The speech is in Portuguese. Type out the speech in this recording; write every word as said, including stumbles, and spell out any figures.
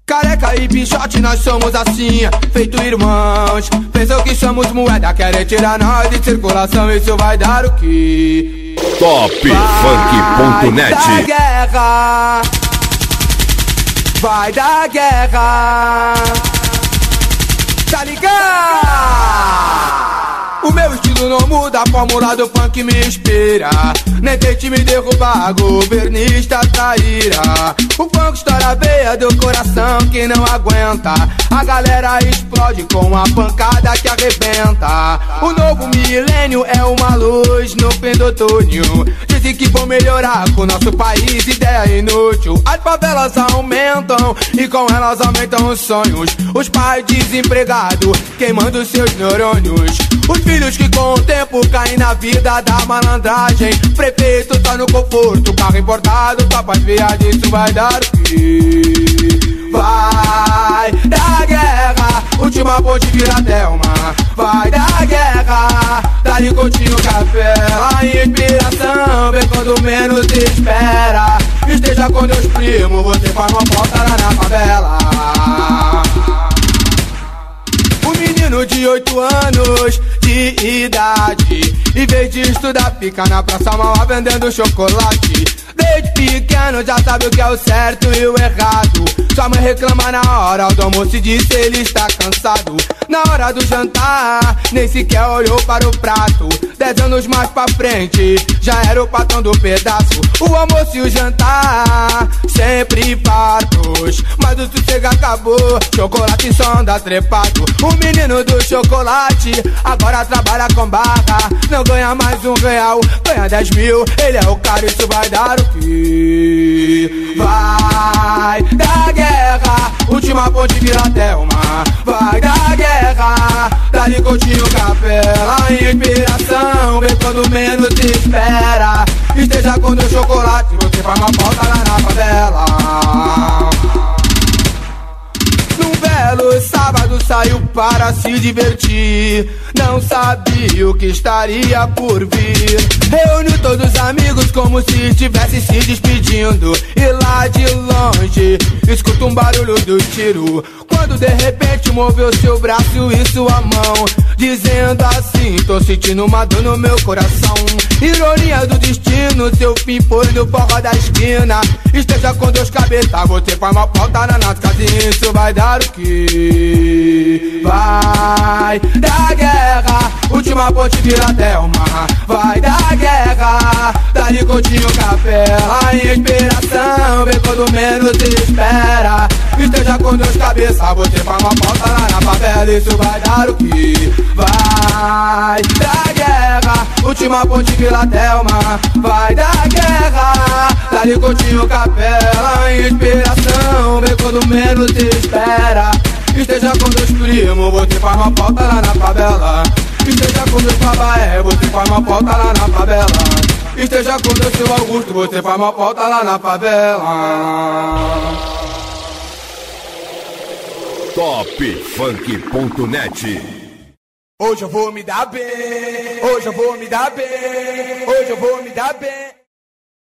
Careca e Pichote, nós somos assim, feito irmãos. Pensam que somos moeda, querem tirar nós de circulação. Isso vai dar o quê? Top Funk ponto net. Vai dar guerra, vai dar guerra, tá ligado? O meu estilo não muda, a fórmula do funk me inspira. Nem tente me derrubar, governista traíra. O funk estoura a veia do coração que não aguenta. A galera explode com a pancada que arrebenta. O novo milênio é uma luz no fim do túnel. Dizem que vão melhorar com o nosso país, ideia inútil. As favelas aumentam e com elas aumentam os sonhos. Os pais desempregados queimando seus neurônios. Os filhos que com o tempo caem na vida da malandragem. Prefeito tá no conforto, carro importado, tá pra viagem. Isso vai dar o quê? Vai dar guerra, última ponte vira Thelma. Vai dar guerra, dali continua o café. A inspiração vem quando menos espera. Esteja com Deus primo, você faz uma volta lá na favela. Um menino de oito anos de idade, em vez de estudar, fica na praça maior vendendo chocolate. Desde pequeno já sabe o que é o certo e o errado. Sua mãe reclama na hora do almoço e diz ele está cansado. Na hora do jantar, nem sequer olhou para o prato. Dez anos mais pra frente, já era o patrão do pedaço. O almoço e o jantar, sempre fartos, mas o sossego acabou, chocolate só anda trepado. O menino do chocolate agora trabalha com barra. Não ganha mais um real, ganha dez mil. Ele é o cara, isso vai dar o quê? Vai dar guerra, última ponte vira Thelma. Vai dar guerra, dali continua o café. A inspiração vem quando menos se espera. Esteja com Deus chocolate, você faz uma falta lá na favela. Num belo sábado saiu para se divertir. Não sabia o que estaria por vir. Reuniu todos os amigos como se estivesse se despedindo. E lá de longe escuta um barulho do tiro. Quando de repente moveu seu braço e sua mão, dizendo assim: tô sentindo uma dor no meu coração. Ironia do destino, seu fim foi no forró da esquina. Esteja com Deus cabeça, você faz uma falta na nossa casa. Isso vai dar o quê? Vai dar guerra, última ponte vira Thelma. Vai dar guerra, dali continua o café. A inspiração vem quando menos se espera. Esteja com Deus cabeça, você faz uma falta lá na favela. Isso vai dar o quê? Vai dar guerra, última ponte vira Thelma. Vai dar guerra, dali continua o café. A inspiração vem quando menos se espera. Esteja com Deus primo, você faz uma falta lá na favela. Esteja com Deus Babaé, você faz uma falta lá na favela. Esteja com Deus seu Augusto, você faz uma falta lá na favela. Top Funk ponto net. Hoje eu vou me dar bem, hoje eu vou me dar bem, hoje eu vou me dar bem.